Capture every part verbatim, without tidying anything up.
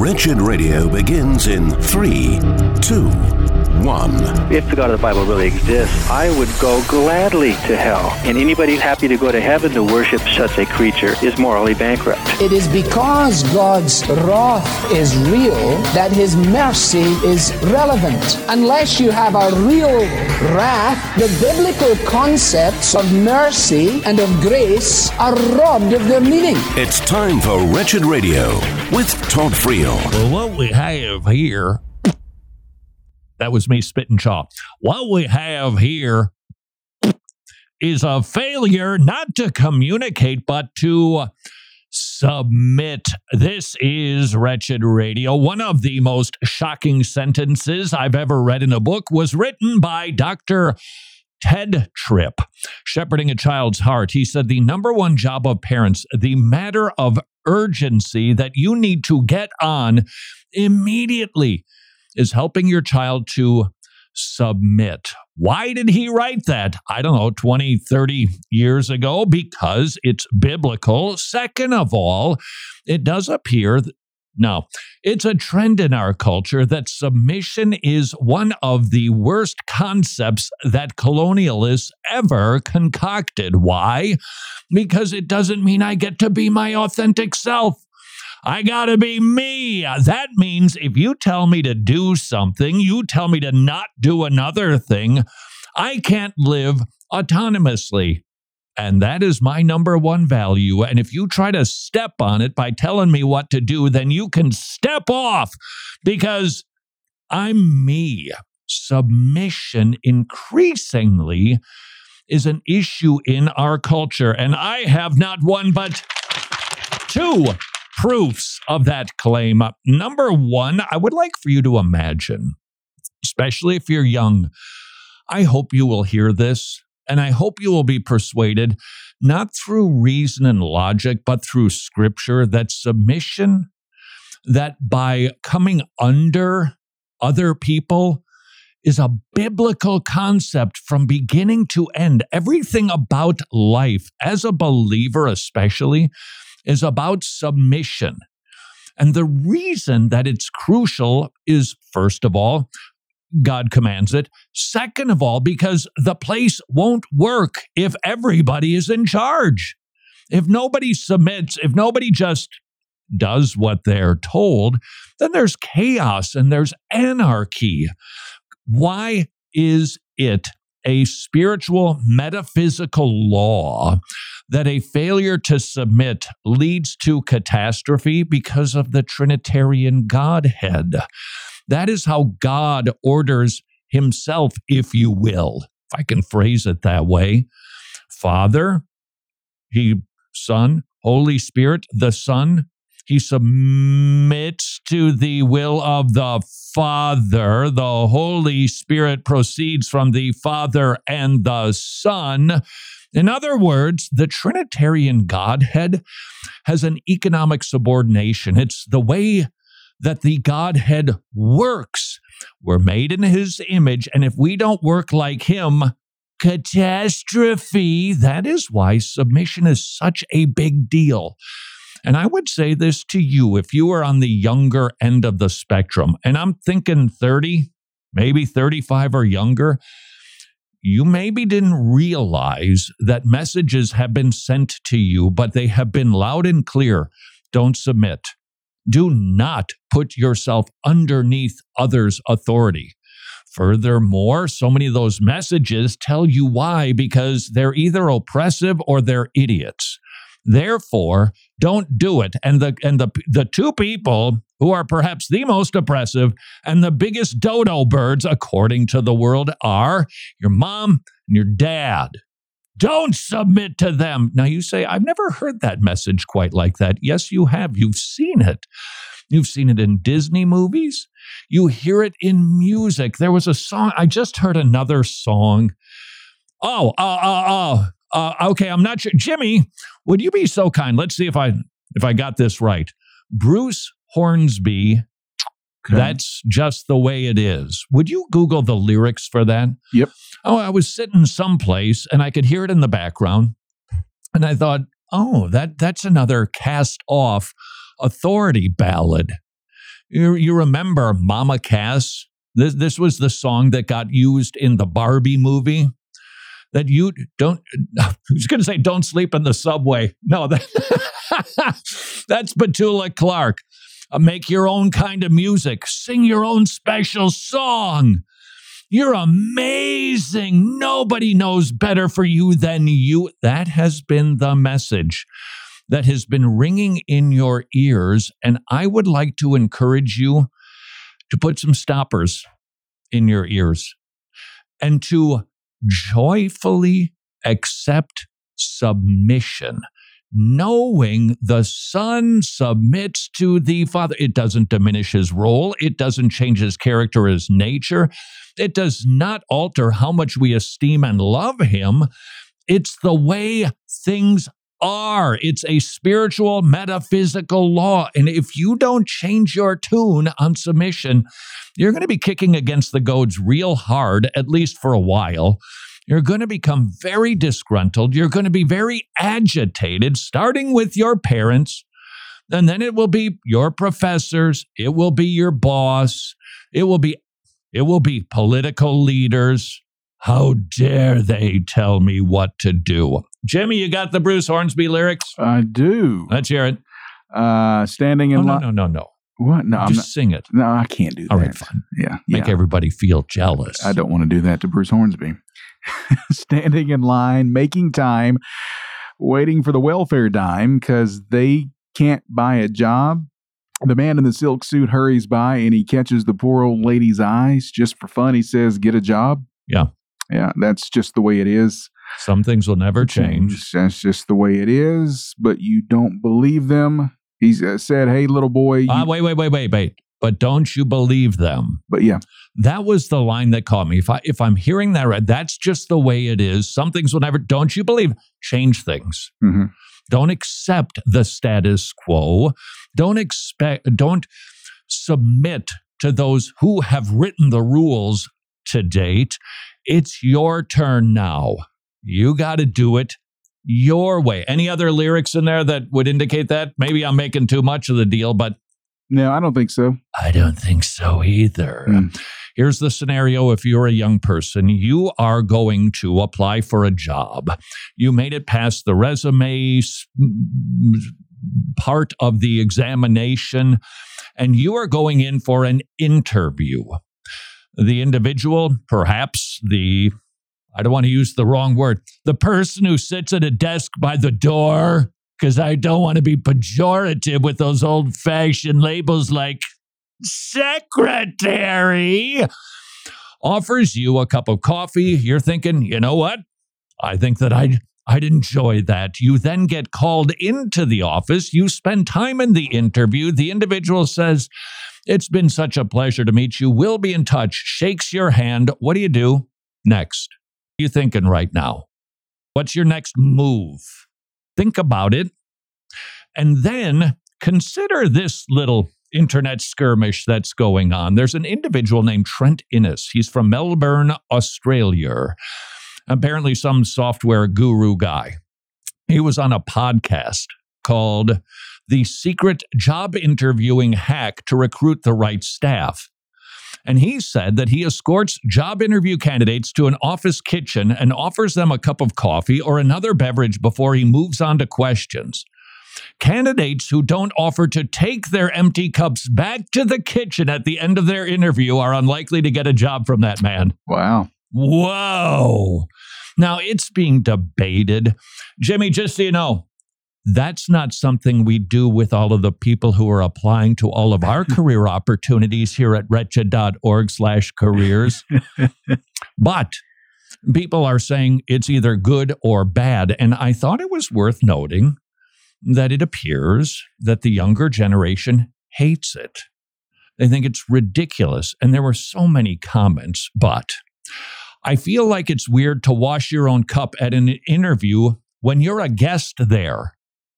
Wretched Radio begins in three, two, one. If the God of the Bible really exists, I would go gladly to hell. And anybody happy to go to heaven to worship such a creature is morally bankrupt. It is because God's wrath is real that His mercy is relevant. Unless you have a real wrath, the biblical concepts of mercy and of grace are robbed of their meaning. It's time for Wretched Radio with Todd Friel. Well, what we have here, that was me spitting chalk. What we have here is a failure not to communicate, but to submit. This is Wretched Radio. One of the most shocking sentences I've ever read in a book was written by Doctor Ted Tripp, Shepherding a Child's Heart. He said the number one job of parents, the matter of urgency that you need to get on immediately, is helping your child to submit. Why did he write that? I don't know, twenty, thirty years ago? Because it's biblical. Second of all, it does appear that No, it's a trend in our culture that submission is one of the worst concepts that colonialists ever concocted. Why? Because it doesn't mean I get to be my authentic self. I gotta be me. That means if you tell me to do something, you tell me to not do another thing, I can't live autonomously. And that is my number one value. And if you try to step on it by telling me what to do, then you can step off because I'm me. Submission increasingly is an issue in our culture. And I have not one, but two proofs of that claim. Number one, I would like for you to imagine, especially if you're young, I hope you will hear this. And I hope you will be persuaded, not through reason and logic, but through scripture, that submission, that by coming under other people is a biblical concept from beginning to end. Everything about life, as a believer especially, is about submission. And the reason that it's crucial is, first of all, God commands it. Second of all, because the place won't work if everybody is in charge. If nobody submits, if nobody just does what they're told, then there's chaos and there's anarchy. Why is it a spiritual, metaphysical law that a failure to submit leads to catastrophe? Because of the Trinitarian Godhead. That is how God orders himself, if you will, if I can phrase it that way. Father, he, Son, Holy Spirit, the Son, he submits to the will of the Father. The Holy Spirit proceeds from the Father and the Son. In other words, the Trinitarian Godhead has an economic subordination. It's the way that the Godhead works. We're made in his image, and if we don't work like him, catastrophe. That is why submission is such a big deal. And I would say this to you, if you are on the younger end of the spectrum, and I'm thinking thirty, maybe thirty-five or younger, you maybe didn't realize that messages have been sent to you, but they have been loud and clear. Don't submit. Do not put yourself underneath others' authority. Furthermore, so many of those messages tell you why, because they're either oppressive or they're idiots. Therefore, don't do it. And the and the the two people who are perhaps the most oppressive and the biggest dodo birds, according to the world, are your mom and your dad. Don't submit to them. Now you say, I've never heard that message quite like that. Yes, you have. You've seen it. You've seen it in Disney movies. You hear it in music. There was a song. I just heard another song. Oh, uh, uh, uh, uh, okay. I'm not sure. Jimmy, would you be so kind? Let's see if I if I got this right. Bruce Hornsby. Okay. That's just the way it is. Would you Google the lyrics for that? Yep. Oh, I was sitting someplace and I could hear it in the background. And I thought, oh, that that's another cast off authority ballad. You, you remember Mama Cass? This, this was the song that got used in the Barbie movie. That you don't, I was going to say, don't sleep in the subway. No, that, that's Petula Clark. Uh, make your own kind of music. Sing your own special song. You're amazing. Nobody knows better for you than you. That has been the message that has been ringing in your ears. And I would like to encourage you to put some stoppers in your ears and to joyfully accept submission, knowing the Son submits to the Father. It doesn't diminish his role. It doesn't change his character, his nature. It does not alter how much we esteem and love him. It's the way things are. It's a spiritual, metaphysical law. And if you don't change your tune on submission, you're going to be kicking against the goads real hard, at least for a while. You're going to become very disgruntled. You're going to be very agitated, starting with your parents. And then it will be your professors. It will be your boss. It will be, it will be political leaders. How dare they tell me what to do? Jimmy, you got the Bruce Hornsby lyrics? I do. Let's hear it. Uh, standing in oh, no, line. no, no, no. What? No, Just I'm not, sing it. No, I can't do that. All right, fine. Yeah. Make yeah. everybody feel jealous. I don't want to do that to Bruce Hornsby. Standing in line, making time, waiting for the welfare dime because they can't buy a job. The man in the silk suit hurries by and he catches the poor old lady's eyes. Just for fun, he says, "Get a job." Yeah. Yeah, that's just the way it is. Some things will never change. That's just the way it is, but you don't believe them. He uh, said, "Hey, little boy." You- uh, wait, wait, wait, wait, wait. But don't you believe them? But yeah. That was the line that caught me. If I if I'm hearing that right, that's just the way it is. Some things will never, don't you believe? Change things. Mm-hmm. Don't accept the status quo. Don't expect, don't submit to those who have written the rules to date. It's your turn now. You got to do it your way. Any other lyrics in there that would indicate that? Maybe I'm making too much of the deal, but no, I don't think so. I don't think so either. Mm. Here's the scenario. If you're a young person, you are going to apply for a job. You made it past the resume part of the examination, and you are going in for an interview. The individual, perhaps the, I don't want to use the wrong word, the person who sits at a desk by the door, because I don't want to be pejorative with those old-fashioned labels like secretary, offers you a cup of coffee. You're thinking, you know what? I think that I'd, I'd enjoy that. You then get called into the office. You spend time in the interview. The individual says, "It's been such a pleasure to meet you. We'll be in touch." Shakes your hand. What do you do next? What are you thinking right now? What's your next move? Think about it. And then consider this little internet skirmish that's going on. There's an individual named Trent Innes. He's from Melbourne, Australia. Apparently some software guru guy. He was on a podcast called The Secret Job Interviewing Hack to Recruit the Right Staff. And he said that he escorts job interview candidates to an office kitchen and offers them a cup of coffee or another beverage before he moves on to questions. Candidates who don't offer to take their empty cups back to the kitchen at the end of their interview are unlikely to get a job from that man. Wow. Whoa. Now, it's being debated. Jimmy, just so you know, that's not something we do with all of the people who are applying to all of our career opportunities here at wretched.org slash careers. But people are saying it's either good or bad. And I thought it was worth noting that it appears that the younger generation hates it. They think it's ridiculous. And there were so many comments, but I feel like it's weird to wash your own cup at an interview when you're a guest there.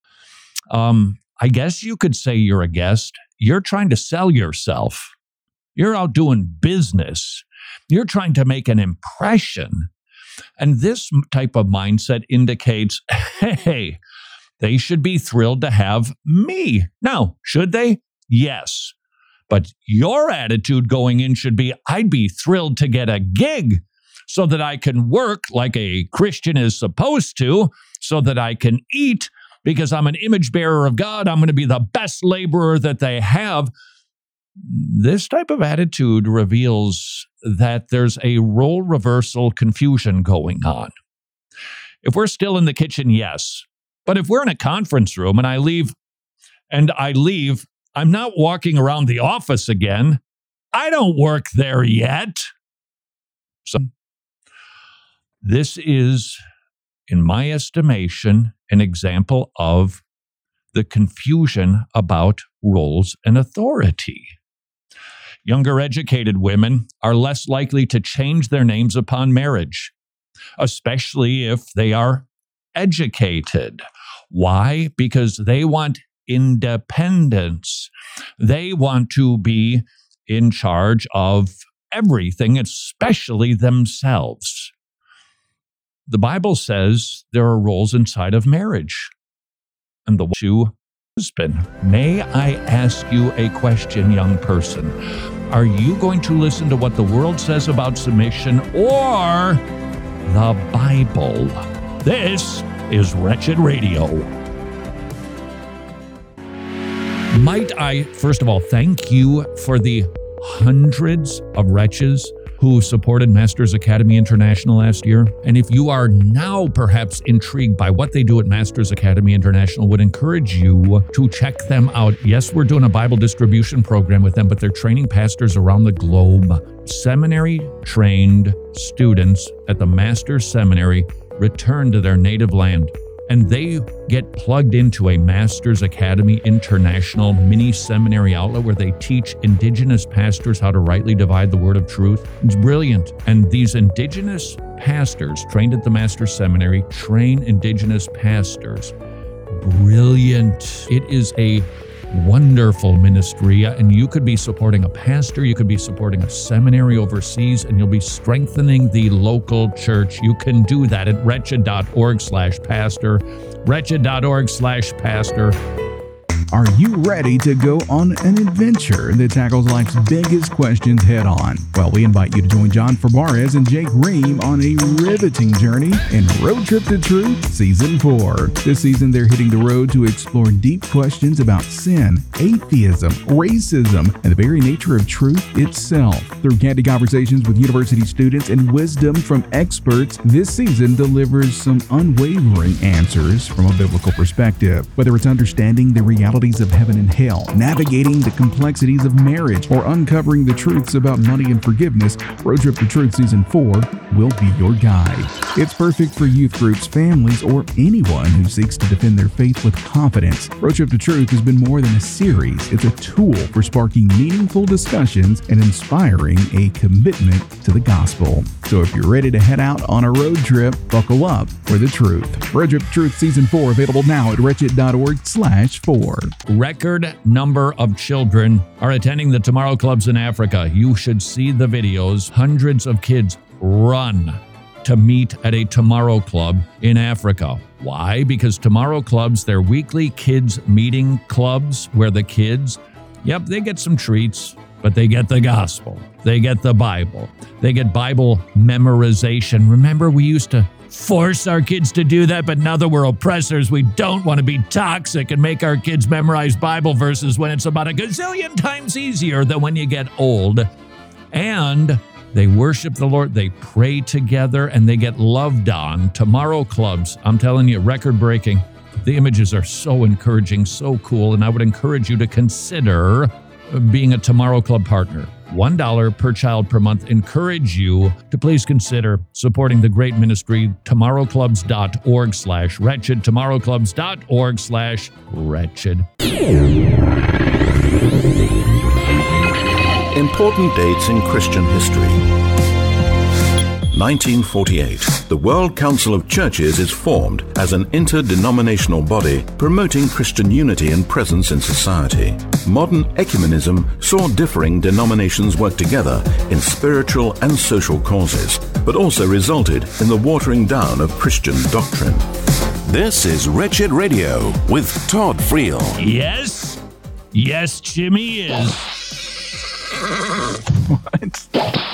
Um, I guess you could say you're a guest. You're trying to sell yourself. You're out doing business. You're trying to make an impression. And this type of mindset indicates, hey, they should be thrilled to have me. Now, should they? Yes. But your attitude going in should be, I'd be thrilled to get a gig so that I can work like a Christian is supposed to, so that I can eat because I'm an image bearer of God. I'm going to be the best laborer that they have. This type of attitude reveals that there's a role reversal confusion going on. If we're still in the kitchen, yes. But if we're in a conference room and I leave, and I leave, I'm not walking around the office again. I don't work there yet. So this is, in my estimation, an example of the confusion about roles and authority. Younger educated women are less likely to change their names upon marriage, especially if they are educated. Why? Because they want independence. They want to be in charge of everything, especially themselves. The Bible says there are roles inside of marriage. And the to husband. May I ask you a question, young person? Are you going to listen to what the world says about submission or the Bible? This is Wretched Radio. Might I, first of all, thank you for the hundreds of wretches who supported Masters Academy International last year. And if you are now perhaps intrigued by what they do at Masters Academy International, would encourage you to check them out. Yes, we're doing a Bible distribution program with them, but they're training pastors around the globe. Seminary-trained students at the Masters Seminary return to their native land, and they get plugged into a Masters Academy International mini seminary outlet where they teach indigenous pastors how to rightly divide the word of truth. It's brilliant. And these indigenous pastors trained at the Masters Seminary train indigenous pastors. Brilliant. It is a wonderful ministry, and you could be supporting a pastor, you could be supporting a seminary overseas, and you'll be strengthening the local church. You can do that at wretched.org slash pastor, wretched.org slash pastor. Are you ready to go on an adventure that tackles life's biggest questions head on? Well, we invite you to join John Fabarez and Jake Ream on a riveting journey in Road Trip to Truth Season four. This season, they're hitting the road to explore deep questions about sin, atheism, racism, and the very nature of truth itself. Through candid conversations with university students and wisdom from experts, this season delivers some unwavering answers from a biblical perspective. Whether it's understanding the reality of heaven and hell, navigating the complexities of marriage, or uncovering the truths about money and forgiveness, Road Trip to Truth Season four will be your guide. It's perfect for youth groups, families, or anyone who seeks to defend their faith with confidence. Road Trip to Truth has been more than a series. It's a tool for sparking meaningful discussions and inspiring a commitment to the gospel. So if you're ready to head out on a road trip, buckle up for the truth. Road Trip to Truth Season four available now at wretched.org slash four. Record number of children are attending the Tomorrow Clubs in Africa. You should see the videos. Hundreds of kids run to meet at a Tomorrow Club in Africa. Why? Because Tomorrow Clubs, they're weekly kids meeting clubs where the kids, yep, they get some treats, but they get the gospel. They get the Bible. They get Bible memorization. Remember, we used to force our kids to do that, but now that we're oppressors, we don't want to be toxic and make our kids memorize Bible verses when it's about a gazillion times easier than when you get old. And they worship the Lord, they pray together, and they get loved on. Tomorrow Clubs, I'm telling you, record-breaking. The images are so encouraging, so cool, and I would encourage you to consider being a Tomorrow Club partner. one dollar per child per month. Encourage you to please consider supporting the great ministry, tomorrowclubs.org slash wretched, tomorrowclubs.org slash wretched. Important dates in Christian history. nineteen forty-eight. The World Council of Churches is formed as an interdenominational body promoting Christian unity and presence in society. Modern ecumenism saw differing denominations work together in spiritual and social causes, but also resulted in the watering down of Christian doctrine. This is Wretched Radio with Todd Friel. Yes, yes, Jimmy is. What?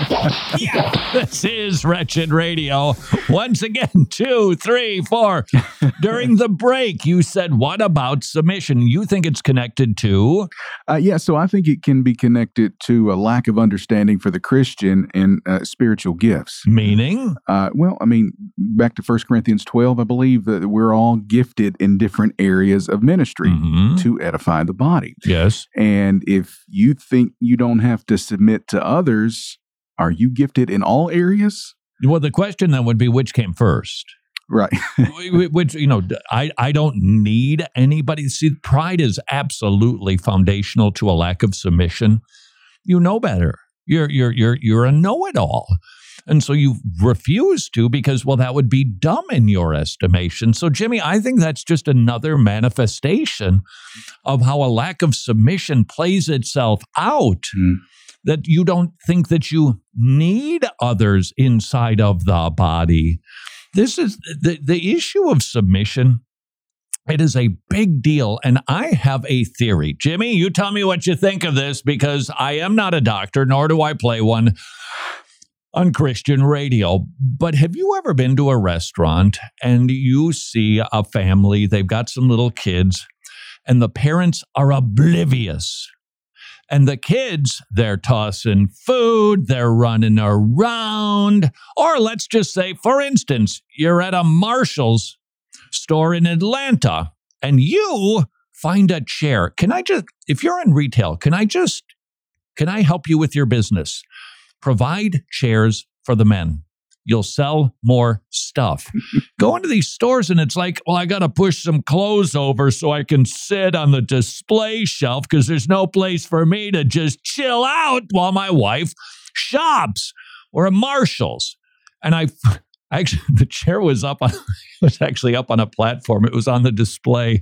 Yeah, this is Wretched Radio. Once again, two, three, four. During the break, you said, what about submission? You think it's connected to? Uh, yeah, so I think it can be connected to a lack of understanding for the Christian in uh, spiritual gifts. Meaning? Uh, well, I mean, back to First Corinthians twelve, I believe that we're all gifted in different areas of ministry Mm-hmm. to edify the body. Yes. And if you think you don't have to submit to others, are you gifted in all areas? Well, the question then would be, which came first? Right. Which, you know, I, I don't need anybody. See, pride is absolutely foundational to a lack of submission. You know better. You're you're you're you're a know-it-all. And so you refuse to because, well, that would be dumb in your estimation. So, Jimmy, I think that's just another manifestation of how a lack of submission plays itself out. Mm. That you don't think that you need others inside of the body. This is the, the issue of submission. It is a big deal. And I have a theory. Jimmy, you tell me what you think of this, because I am not a doctor, nor do I play one on Christian radio. But have you ever been to a restaurant and you see a family, they've got some little kids, and the parents are oblivious? And the kids, they're tossing food, they're running around. Or let's just say, for instance, you're at a Marshall's store in Atlanta and you find a chair. Can I just, if you're in retail, can I just, can I help you with your business? Provide chairs for the men. You'll sell more stuff. Go into these stores and it's like, well, I got to push some clothes over so I can sit on the display shelf because there's no place for me to just chill out while my wife shops. Or at Marshall's. And I actually, the chair was up on, it was actually up on a platform. It was on the display.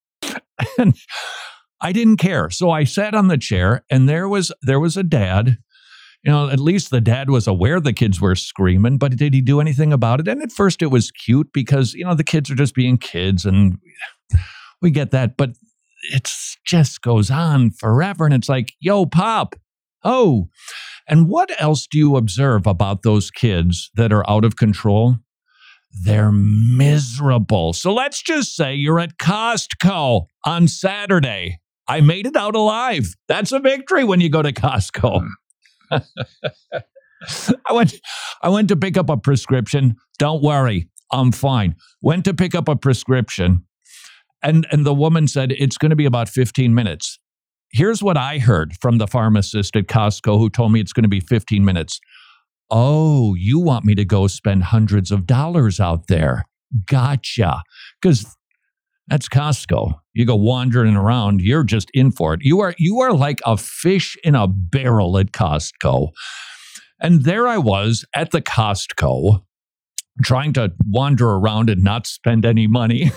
And I didn't care. So I sat on the chair and there was, there was a dad. You know, at least the dad was aware the kids were screaming, but did he do anything about it? And at first it was cute because, you know, the kids are just being kids and we get that. But it just goes on forever. And it's like, yo, Pop, oh. And what else do you observe about those kids that are out of control? They're miserable. So let's just say you're at Costco on Saturday. I made it out alive. That's a victory when you go to Costco. I went I went to pick up a prescription. Don't worry, I'm fine. Went to pick up a prescription, and, and the woman said, it's going to be about fifteen minutes. Here's what I heard from the pharmacist at Costco who told me it's going to be fifteen minutes. Oh, you want me to go spend hundreds of dollars out there. Gotcha. Because that's Costco. You go wandering around, you're just in for it. You are you are like a fish in a barrel at Costco. And there I was at the Costco, trying to wander around and not spend any money.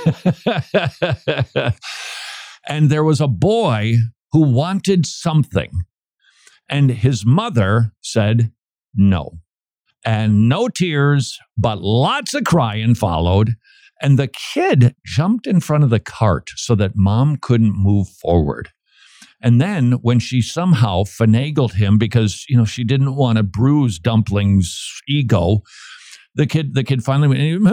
And there was a boy who wanted something. And his mother said no. And no tears, but lots of crying followed. And the kid jumped in front of the cart so that mom couldn't move forward. And then when she somehow finagled him because, you know, she didn't want to bruise Dumpling's ego, the kid, the kid finally went,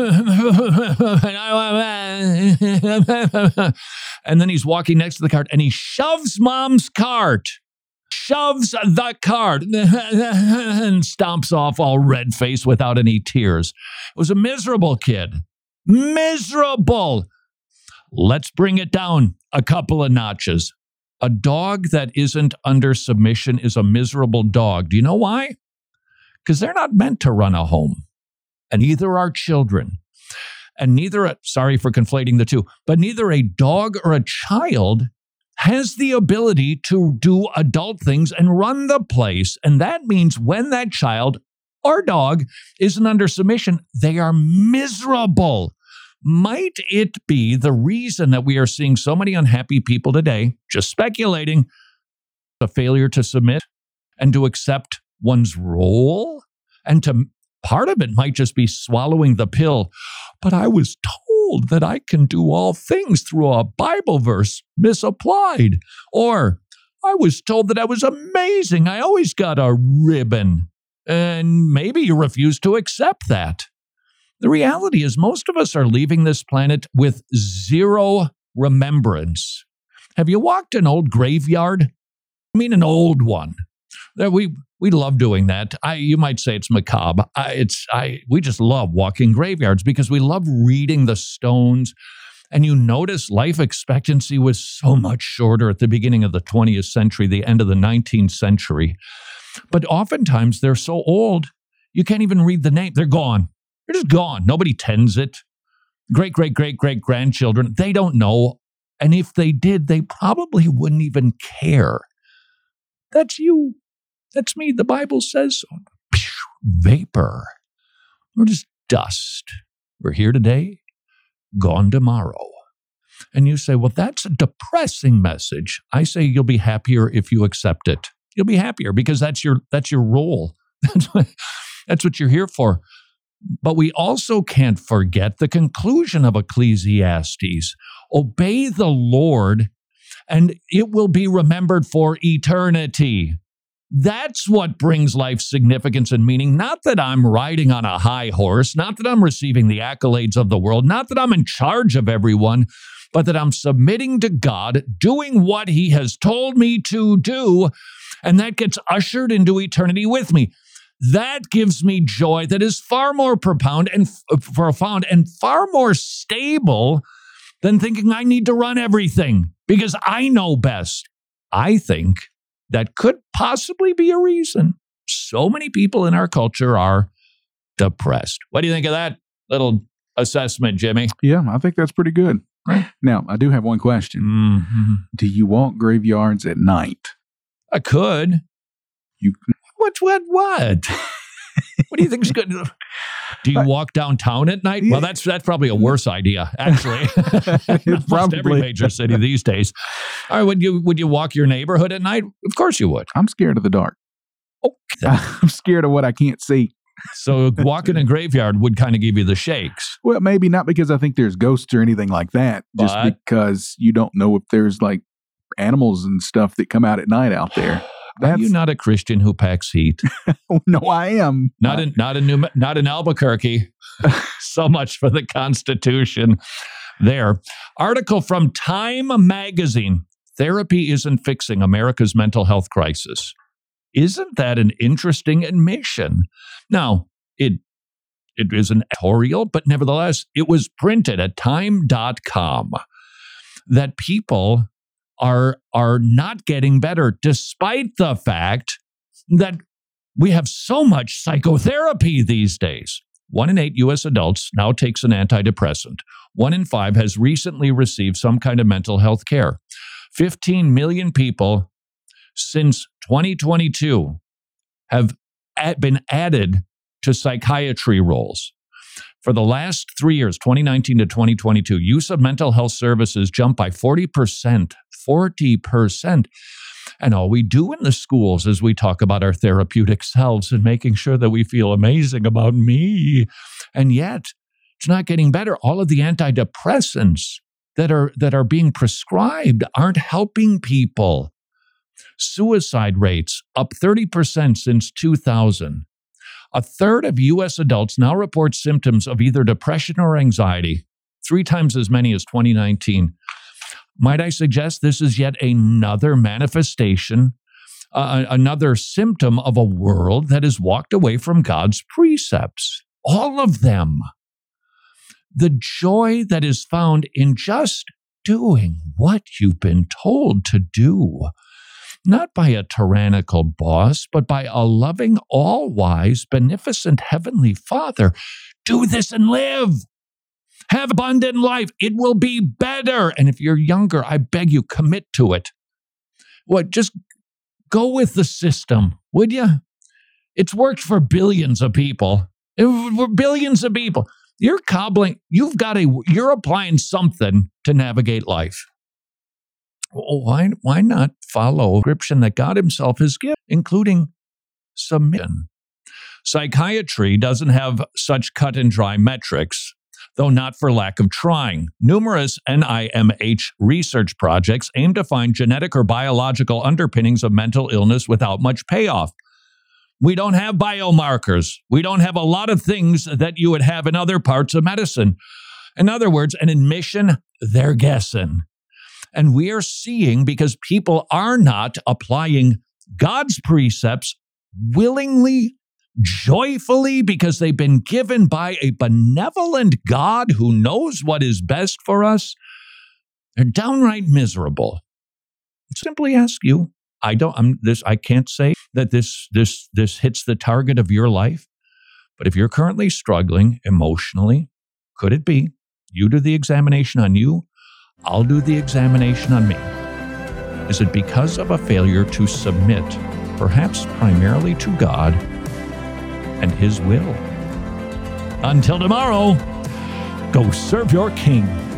and then he's walking next to the cart and he shoves mom's cart, shoves the cart and stomps off all red-faced without any tears. It was a miserable kid. Miserable. Let's bring it down a couple of notches. A dog that isn't under submission is a miserable dog. Do you know why? Because they're not meant to run a home. And neither are children. And neither, a, sorry for conflating the two, but neither a dog or a child has the ability to do adult things and run the place. And that means when that child or dog isn't under submission, they are miserable. Might it be the reason that we are seeing so many unhappy people today, just speculating, a failure to submit and to accept one's role? And to part of it might just be swallowing the pill. But I was told that I can do all things through a Bible verse misapplied. Or I was told that I was amazing. I always got a ribbon. And maybe you refuse to accept that. The reality is most of us are leaving this planet with zero remembrance. Have you walked an old graveyard? I mean, an old one. We we love doing that. I you might say it's macabre. I, it's I we just love walking graveyards because we love reading the stones. And you notice life expectancy was so much shorter at the beginning of the twentieth century, the end of the nineteenth century. But oftentimes they're so old you can't even read the name. They're gone. They're just gone. Nobody tends it. Great, great, great, great grandchildren, they don't know. And if they did, they probably wouldn't even care. That's you. That's me. The Bible says so. Vapor. We're just dust. We're here today, gone tomorrow. And you say, well, that's a depressing message. I say you'll be happier if you accept it. You'll be happier because that's your that's your role. That's what, that's what you're here for. But we also can't forget the conclusion of Ecclesiastes. Obey the Lord, and it will be remembered for eternity. That's what brings life significance and meaning. Not that I'm riding on a high horse, not that I'm receiving the accolades of the world, not that I'm in charge of everyone, but that I'm submitting to God, doing what He has told me to do, and that gets ushered into eternity with me. That gives me joy that is far more profound and f- profound and far more stable than thinking I need to run everything because I know best. I think that could possibly be a reason so many people in our culture are depressed. What do you think of that little assessment, Jimmy? Yeah, I think that's pretty good. Now, I do have one question. Mm-hmm. Do you walk graveyards at night? I could. You What, what, what? What do you think's good? Do you walk downtown at night? Well, that's that's probably a worse idea, actually. Almost probably. every major city these days. All right, would you would you walk your neighborhood at night? Of course you would. I'm scared of the dark. Okay. I'm scared of what I can't see. So walking a graveyard would kind of give you the shakes. Well, maybe not because I think there's ghosts or anything like that. Just But- because you don't know if there's like animals and stuff that come out at night out there. Are you not a Christian who packs heat? No, I am. Not in not in New, not in Albuquerque. So much for the Constitution. There. Article from Time magazine. Therapy isn't fixing America's mental health crisis. Isn't that an interesting admission? Now, it it is an editorial, but nevertheless, it was printed at time dot com that people are are not getting better, despite the fact that we have so much psychotherapy these days. One in eight U S adults now takes an antidepressant. One in five has recently received some kind of mental health care. fifteen million people since twenty twenty-two have been added to psychiatry roles. For the last three years, twenty nineteen to twenty twenty-two, use of mental health services jumped by forty percent. forty percent. And all we do in the schools is we talk about our therapeutic selves and making sure that we feel amazing about me. And yet, it's not getting better. All of the antidepressants that are that are being prescribed aren't helping people. Suicide rates up thirty percent since two thousand. A third of U S adults now report symptoms of either depression or anxiety, three times as many as twenty nineteen. Might I suggest this is yet another manifestation, uh, another symptom of a world that has walked away from God's precepts? All of them. The joy that is found in just doing what you've been told to do. Not by a tyrannical boss, but by a loving, all-wise, beneficent Heavenly Father. Do this and live. Have abundant life. It will be better. And if you're younger, I beg you, commit to it. What? Just go with the system, would you? It's worked for billions of people. For billions of people. You're cobbling, you've got a, you're applying something to navigate life. Well, why, why not follow a prescription that God Himself has given, including submission? Psychiatry doesn't have such cut and dry metrics. though not for lack of trying. Numerous N I M H research projects aim to find genetic or biological underpinnings of mental illness without much payoff. We don't have biomarkers. We don't have a lot of things that you would have in other parts of medicine. In other words, an admission, they're guessing. And we are seeing, because people are not applying God's precepts willingly, joyfully, because they've been given by a benevolent God who knows what is best for us, they're downright miserable. I simply ask you, I don't, I'm this, I can't say that this, this, this hits the target of your life, but if you're currently struggling emotionally, could it be you do the examination on you, I'll do the examination on me? Is it because of a failure to submit, perhaps primarily to God and His will? Until tomorrow, go serve your King.